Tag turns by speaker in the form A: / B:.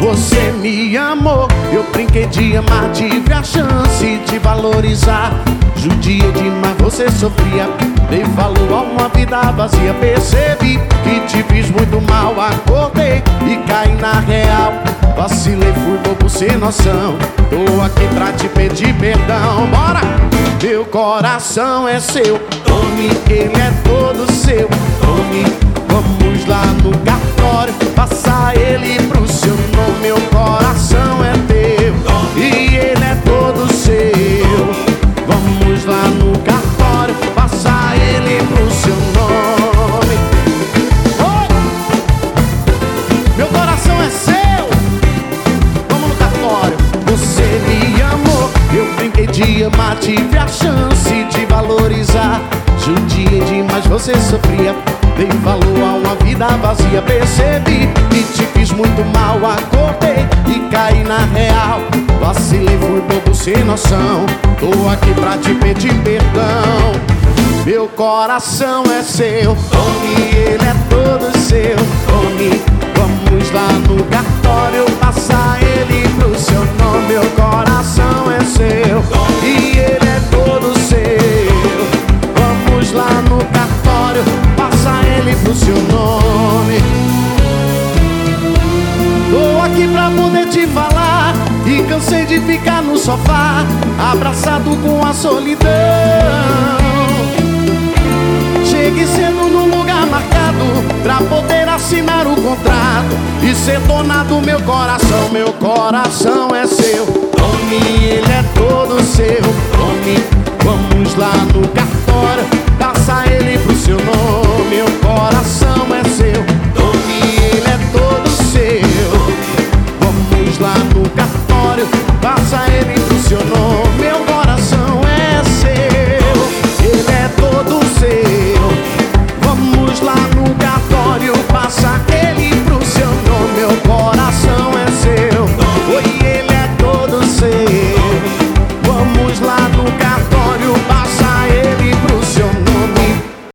A: você me amou. Eu brinquei de amar, tive a chance de valorizar. Judiei demais, você sofria, dei valor a uma vida vazia. Percebi que te fiz muito mal, acordei e caí na real. Vacilei, fui bobo sem noção, tô aqui pra te pedir perdão. Bora! Meu coração é seu, tome, ele é todo seu. Tome, vamos lá no cartório, passa ele pro seu nome. Meu coração é teu e ele é todo seu. Vamos lá no cartório, passa ele pro seu nome. Oh! Meu coração é seu. Vamos no cartório. Você me amou, eu brinquei de amar, tive a chance de valorizar. Judiei demais, você sofria, dei valor a uma vida vazia. Percebi que te fiz muito mal, acordei e caí na real. Vacilei, fui bobo sem noção, tô aqui pra te pedir perdão. Meu coração é seu, tome, ele é todo seu. Tome, vamos lá no cartório, passa ele pro seu nome. Meu coração é seu e ele é todo seu. Vamos lá no cartório, passa ele pro seu nome. Tô aqui pra poder te falar e cansei de ficar no sofá, abraçado com a solidão. Chegue cedo no lugar marcado pra poder assinar o contrato e ser dona do meu coração. Meu coração é seu, tome, ele é todo seu. Tome, vamos lá no cartório,